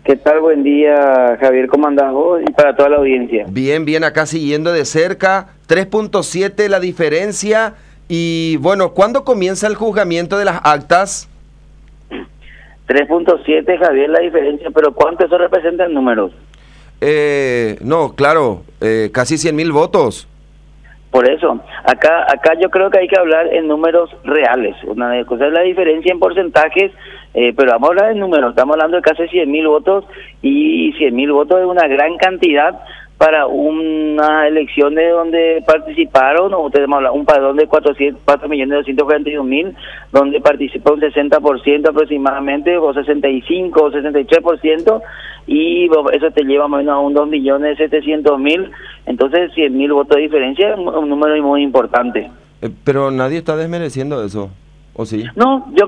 ¿Qué tal? Buen día, Javier. ¿Cómo andás vos? Y para toda la audiencia. Bien, bien, acá siguiendo de cerca. 3.7 la diferencia. Y bueno, ¿cuándo comienza el juzgamiento de las actas? 3.7, Javier, la diferencia, pero ¿cuánto eso representa en números? No, claro, casi 100.000 votos. Por eso, acá yo creo que hay que hablar en números reales. Una cosa es la diferencia en porcentajes, pero vamos a hablar en números. Estamos hablando de casi 100.000 votos, y 100.000 votos es una gran cantidad para unas elecciones donde participaron, o tenemos un padrón de 4.241.000, donde participa un 60% aproximadamente, o 65 o 63%, y eso te lleva más o menos a un 2.700.000. Entonces 100.000 votos de diferencia es un número muy importante. Pero nadie está desmereciendo eso, ¿o sí? No, yo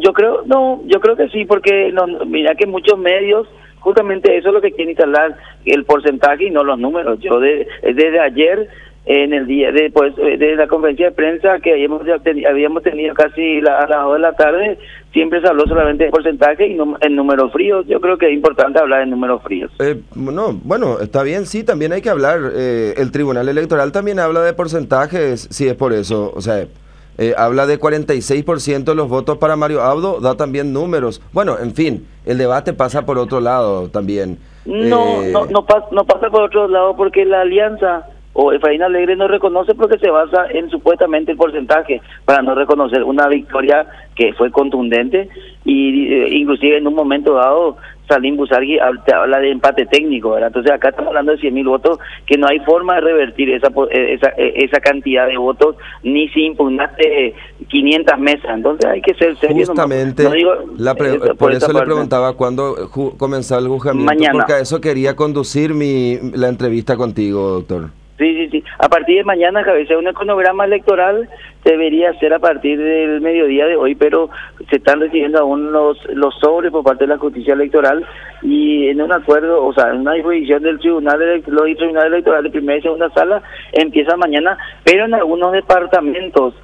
creo que sí, porque mira que muchos medios justamente eso es lo que quieren instalar, el porcentaje y no los números. Yo desde ayer, en el día después de la conferencia de prensa que habíamos tenido casi a las 2 de la tarde, siempre se habló solamente de porcentaje y no en números fríos. Yo creo que es importante hablar en números fríos. No, bueno, está bien, sí, también hay que hablar. El Tribunal Electoral también habla de porcentajes, sí, es por eso, o sea, habla de 46% de los votos para Mario Abdo, da también números. Bueno, en fin, el debate pasa por otro lado también. No pasa por otro lado, porque la alianza o Efraín Alegre no reconoce, porque se basa en supuestamente el porcentaje, para no reconocer una victoria que fue contundente. Y inclusive en un momento dado Salim Busargui habla de empate técnico, ¿verdad? Entonces acá estamos hablando de 100.000 votos, que no hay forma de revertir esa cantidad de votos, ni si impugnaste 500 mesas. Entonces hay que ser serio. Justamente, por eso le preguntaba cuándo comenzó el juzgamiento, mañana, porque a eso quería conducir la entrevista contigo, doctor. Sí. A partir de mañana, Javier, un cronograma electoral debería ser a partir del mediodía de hoy, pero se están recibiendo aún los sobres por parte de la justicia electoral, y en un acuerdo, o sea, en una disposición del tribunal electoral de primera y segunda sala, empieza mañana, pero en algunos departamentos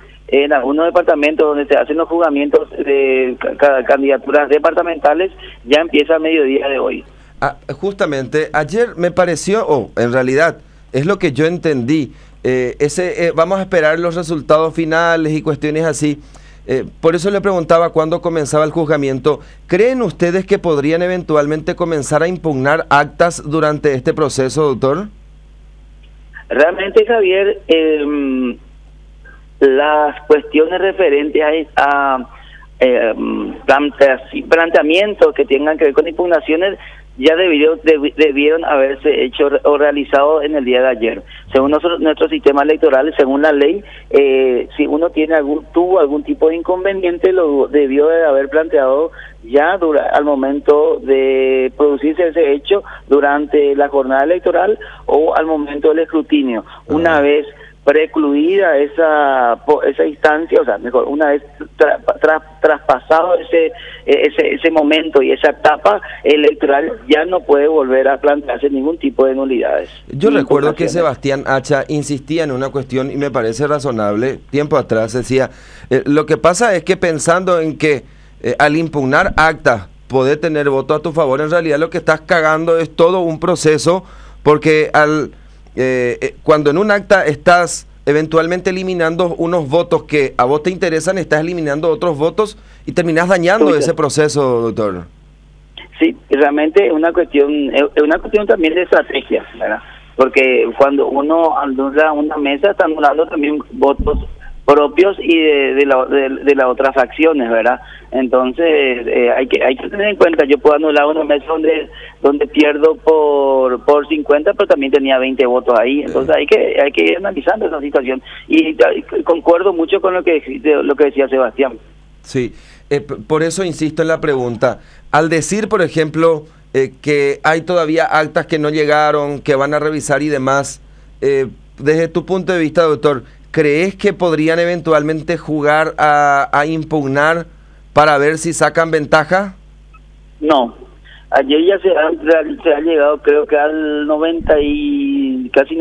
donde se hacen los juzgamientos de candidaturas departamentales, ya empieza a mediodía de hoy. Justamente, ayer me pareció, en realidad, es lo que yo entendí. Vamos a esperar los resultados finales y cuestiones así. Por eso le preguntaba cuándo comenzaba el juzgamiento. ¿Creen ustedes que podrían eventualmente comenzar a impugnar actas durante este proceso, doctor? Realmente, Javier, las cuestiones referentes a planteamientos que tengan que ver con impugnaciones ya debieron haberse hecho o realizado en el día de ayer. Según nuestro sistema electoral, según la ley, si uno tuvo algún tipo de inconveniente, lo debió de haber planteado ya al momento de producirse ese hecho, durante la jornada electoral o al momento del escrutinio. Una vez precluida esa instancia, o sea, mejor, una vez traspasado ese momento y esa etapa electoral, ya no puede volver a plantearse ningún tipo de nulidades. Yo recuerdo que Sebastián Hacha insistía en una cuestión y me parece razonable. Tiempo atrás decía, lo que pasa es que pensando en que al impugnar actas podés tener voto a tu favor, en realidad lo que estás cagando es todo un proceso, porque cuando en un acta estás eventualmente eliminando unos votos que a vos te interesan, estás eliminando otros votos y terminás dañando ese proceso, doctor. Sí, realmente es una cuestión también de estrategia, ¿verdad? Porque cuando uno anula una mesa, está anulando también votos propios y de las otras facciones, ¿verdad? Entonces hay que tener en cuenta, yo puedo anular una mesa donde pierdo por 50, pero también tenía 20 votos ahí. Entonces hay que ir analizando esa situación, y concuerdo mucho con lo que decía Sebastián. Sí, por eso insisto en la pregunta. Al decir, por ejemplo, que hay todavía actas que no llegaron, que van a revisar y demás, desde tu punto de vista, doctor, ¿crees que podrían eventualmente jugar a impugnar para ver si sacan ventaja? No. Ayer ya se ha llegado, creo que al casi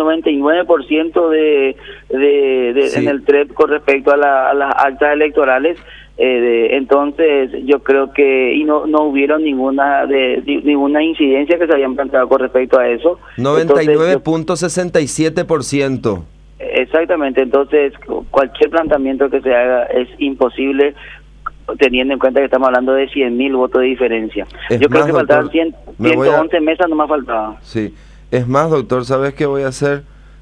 99% Sí. en el TREP con respecto a las actas electorales. Entonces yo creo que no hubieron ninguna incidencia que se habían planteado con respecto a eso. 99.67%. Exactamente, entonces cualquier planteamiento que se haga es imposible, teniendo en cuenta que estamos hablando de 100.000 votos de diferencia. Yo creo que faltaban 111 mesas, nomás faltaba. Sí, es más, doctor, ¿sabes qué voy a hacer?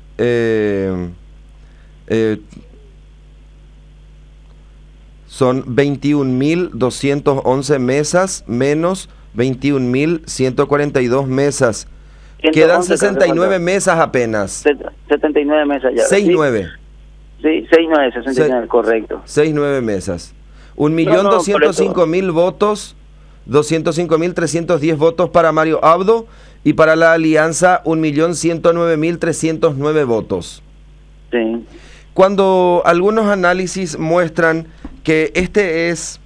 Son 21.211 mesas menos 21.142 mesas. Quedan 69 mesas apenas. 79 mesas ya. 69. Sí, 69, 69, correcto. 69 mesas. 1.205.000 votos, 205.310 votos para Mario Abdo, y para la alianza 1.109.309 votos. Sí. Cuando algunos análisis muestran que este es,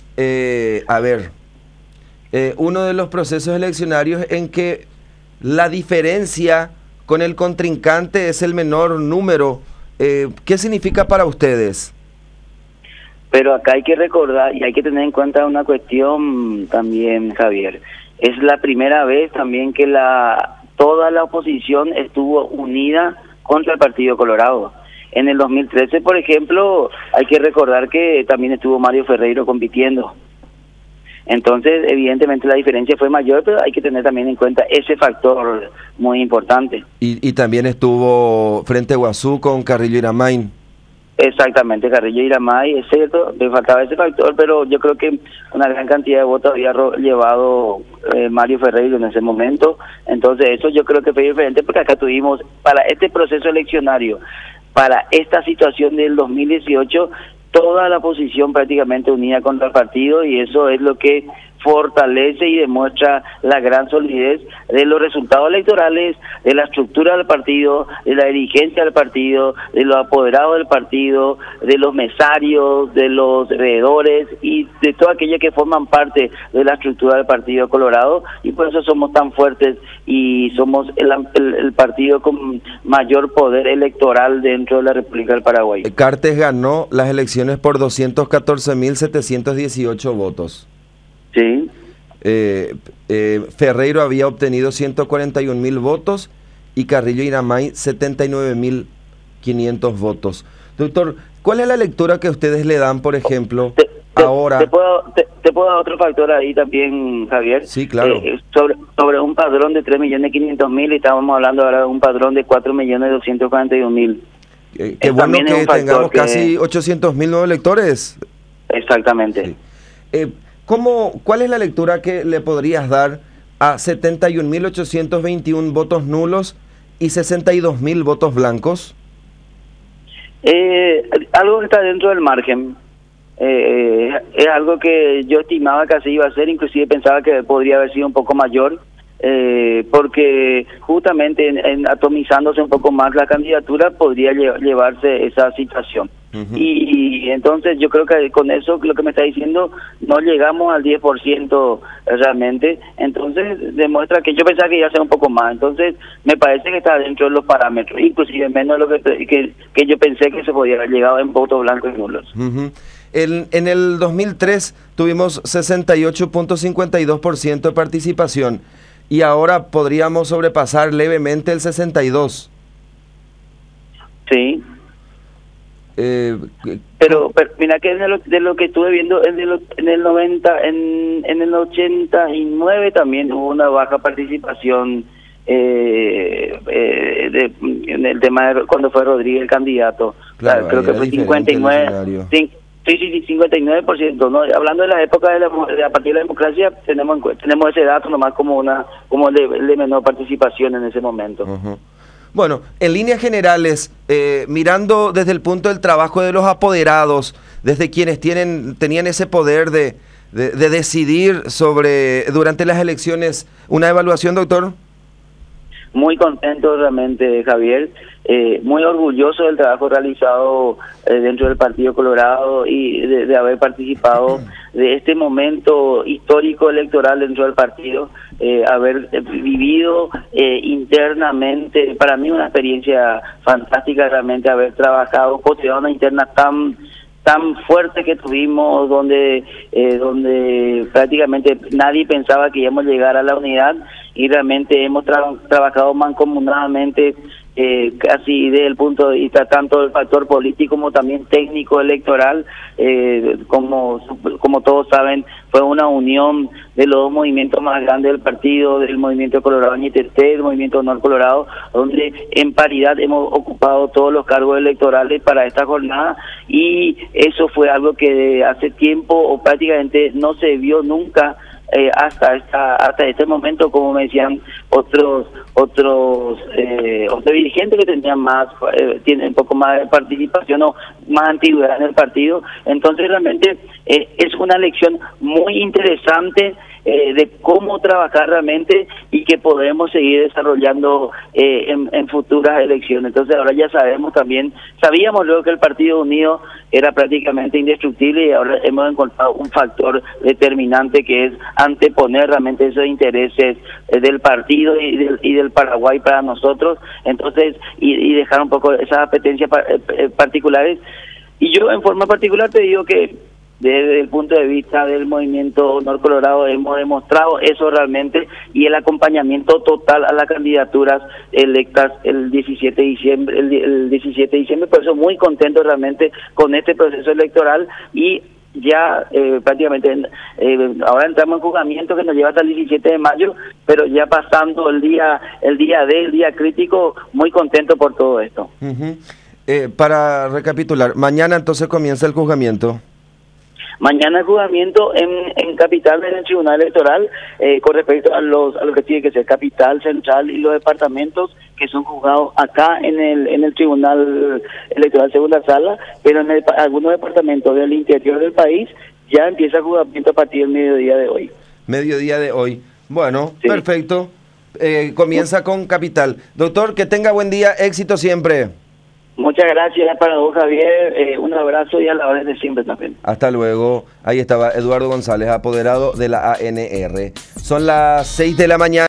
uno de los procesos eleccionarios en que la diferencia con el contrincante es el menor número, ¿qué significa para ustedes? Pero acá hay que recordar y hay que tener en cuenta una cuestión también, Javier. Es la primera vez también que toda la oposición estuvo unida contra el Partido Colorado. En el 2013, por ejemplo, hay que recordar que también estuvo Mario Ferreiro compitiendo. Entonces, evidentemente la diferencia fue mayor, pero hay que tener también en cuenta ese factor muy importante. Y también estuvo Frente Guazú con Carrillo Iramain. Exactamente, Carrillo Iramay, es cierto, le faltaba ese factor, pero yo creo que una gran cantidad de votos había llevado Mario Ferreiro en ese momento. Entonces eso yo creo que fue diferente, porque acá tuvimos, para este proceso eleccionario, para esta situación del 2018, toda la oposición prácticamente unida contra el partido, y eso es lo que fortalece y demuestra la gran solidez de los resultados electorales, de la estructura del partido, de la dirigencia del partido, de los apoderados del partido, de los mesarios, de los veedores y de todos aquellos que forman parte de la estructura del Partido Colorado, y por eso somos tan fuertes y somos el partido con mayor poder electoral dentro de la República del Paraguay. Cartes ganó las elecciones por 214.718 votos. Sí. Ferreiro había obtenido 141.000 votos y Carrillo Iramay 79.500 votos. Doctor, ¿cuál es la lectura que ustedes le dan, por ejemplo, ahora? Te puedo dar otro factor ahí también, Javier. Sí, claro. Sobre un padrón de 3.500.000, estábamos hablando ahora de un padrón de 4.241.000. Qué bueno que tengamos casi 800.000 nuevos electores. Exactamente. Sí. ¿Cuál es la lectura que le podrías dar a 71.821 votos nulos y 62.000 votos blancos? Algo que está dentro del margen. Es algo que yo estimaba que así iba a ser, inclusive pensaba que podría haber sido un poco mayor, porque justamente en atomizándose un poco más la candidatura podría llevarse esa situación. Y entonces yo creo que con eso, lo que me está diciendo, no llegamos al 10% realmente, entonces demuestra que yo pensaba que iba a ser un poco más, entonces me parece que está dentro de los parámetros, inclusive menos de lo que yo pensé que se podía haber llegado en votos blancos y nulos. En el 2003 tuvimos 68.52% de participación y ahora podríamos sobrepasar levemente el 62%. Sí. Pero mira que de lo que estuve viendo en el 90, en el 89 también hubo una baja participación en el tema de cuando fue Rodríguez el candidato. Claro, creo que fue 59. Sí, 59%. ¿no? Hablando de la época de a partir de la democracia, tenemos ese dato nomás como de menor participación en ese momento. Bueno, en líneas generales, mirando desde el punto del trabajo de los apoderados, desde quienes tenían ese poder de decidir durante las elecciones, ¿una evaluación, doctor? Muy contento realmente, Javier, muy orgulloso del trabajo realizado dentro del Partido Colorado y de haber participado de este momento histórico electoral dentro del partido, haber vivido internamente, para mí una experiencia fantástica realmente haber trabajado, construido una interna tan fuerte que tuvimos, donde prácticamente nadie pensaba que íbamos a llegar a la unidad, y realmente hemos trabajado mancomunadamente, casi desde el punto de vista tanto del factor político como también técnico electoral. Como todos saben, fue una unión de los dos movimientos más grandes del partido, del movimiento Colorado NTT, del movimiento Honor Colorado, donde en paridad hemos ocupado todos los cargos electorales para esta jornada, y eso fue algo que hace tiempo o prácticamente no se vio nunca hasta este momento, como me decían otros dirigentes que tenían tienen un poco más de participación o más antigüedad en el partido. Entonces realmente es una lección muy interesante de cómo trabajar realmente y que podemos seguir desarrollando en futuras elecciones. Entonces ahora ya sabíamos luego que el Partido Unido era prácticamente indestructible, y ahora hemos encontrado un factor determinante que es anteponer realmente esos intereses del partido y del Paraguay para nosotros, entonces y dejar un poco esas apetencias particulares. Y yo en forma particular te digo que desde el punto de vista del movimiento Honor Colorado hemos demostrado eso realmente, y el acompañamiento total a las candidaturas electas el 17 de diciembre, el 17 de diciembre, por eso muy contento realmente con este proceso electoral. Y ya prácticamente ahora entramos en juzgamiento que nos lleva hasta el 17 de mayo, pero ya pasando el día crítico, muy contento por todo esto. Para recapitular, mañana entonces comienza el juzgamiento. Mañana el juzgamiento en Capital, en el Tribunal Electoral, con respecto a lo que tiene que ser Capital, Central y los departamentos que son juzgados acá en el Tribunal Electoral Segunda Sala, pero en algunos departamentos del interior del país ya empieza el juzgamiento a partir del mediodía de hoy. Mediodía de hoy. Bueno, sí. Perfecto. Comienza con Capital. Doctor, que tenga buen día, éxito siempre. Muchas gracias para vos, Javier. Un abrazo y a la orden de siempre también. Hasta luego. Ahí estaba Eduardo González, apoderado de la ANR. Son las 6 de la mañana.